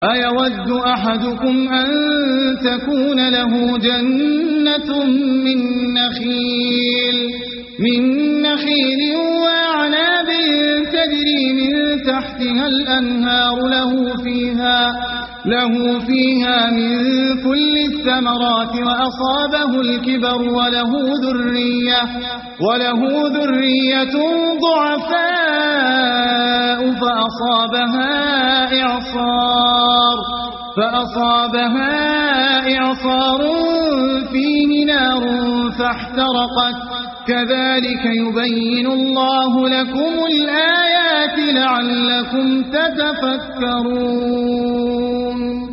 أيود أحدكم أن تكون له جنة من نخيل وأعناب تجري من تحتها الأنهار له فيها من كل الثمرات وأصابه الكبر وله ذرية ضعفاء فأصابها إعصار فيه نار فاحترقت كذلك يبين الله لكم الآيات لعلكم تتفكرون